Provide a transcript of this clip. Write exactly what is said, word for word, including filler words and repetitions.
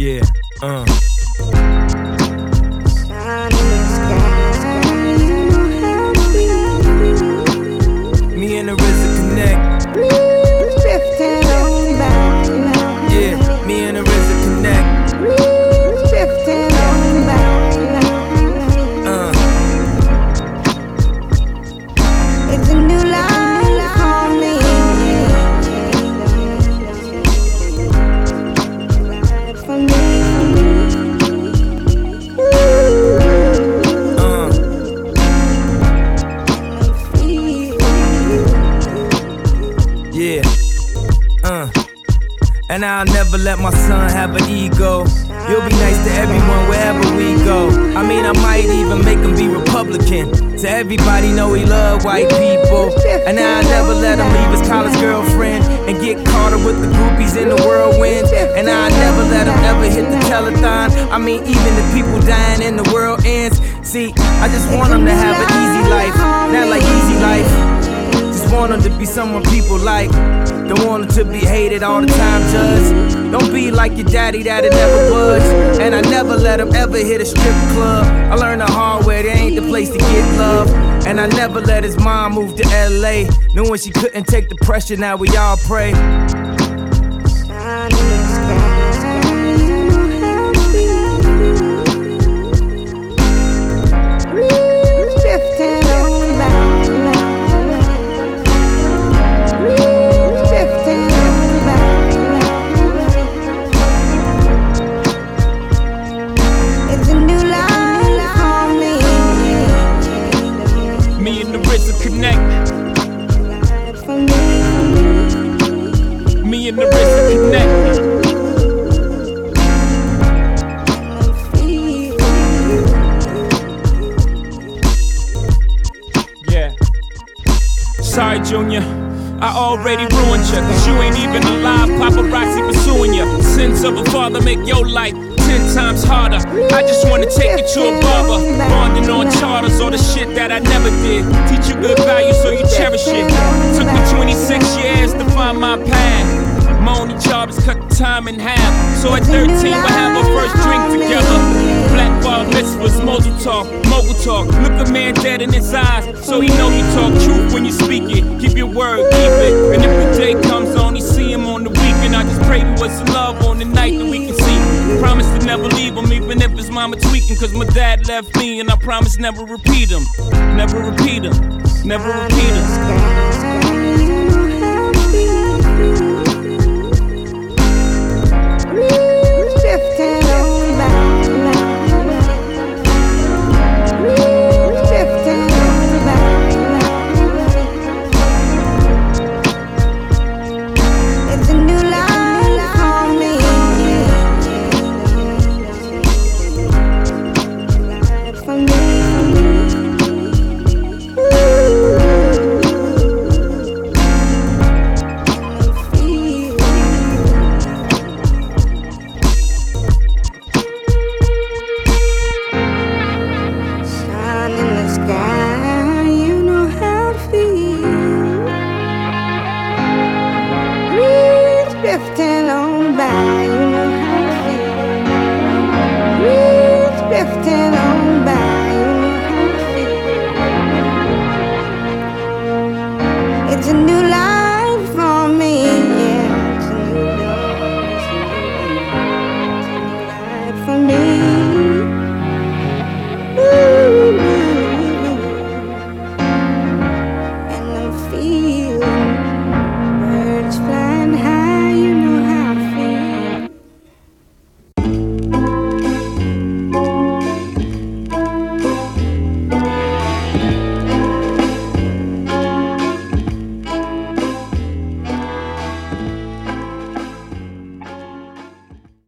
Yeah, uh. Me and the R Z A connect. Drifting on back. Yeah, me and the R Z A connect. Drifting on back. Uh. It's a new life for me. For me. Uh. Yeah. Uh. And I'll never let my son have an ego. You'll be nice to everyone wherever we go. I mean, I might even make him be Republican, so everybody know he love white people. And I'll never let him leave his college girlfriend and get caught up with the groupies in the whirlwind. And I'll never let him ever hit the telethon. I mean, even the people dying and the world ends. See, I just want him to have an easy life, not like easy life. Just want him to be someone people like. Don't want him to be hated all the time, judge. Don't be like your daddy that it never was. And I never let him ever hit a strip club. I learned the hard way, there ain't the place to get love. And I never let his mom move to L A, knowing she couldn't take the pressure, now we all pray. Connect. Me and the R Z A connect. Yeah. Sorry, Junior, I already ruined you, cause you ain't even alive. Paparazzi pursuing you. Sins of a father make your life ten times harder. I just wanna take you to a barber, bonding on charters, all the shit that I never did. Teach you good values so you cherish it. Took me twenty-six years to find my path. My only job is cut the time in half. So at thirteen we'll have our first drink together. Black bar mitzvahs, mogul talk, mogul talk. Look a man dead in his eyes, so he know you talk truth when you speak it. Keep your word, keep it. And if the day comes on, you see him on the weekend. I just pray to us love on the night that we can see. Promise to never leave him, even if his mama tweaking. Cause my dad left me, and I promise never repeat him. Never repeat him, never repeat him.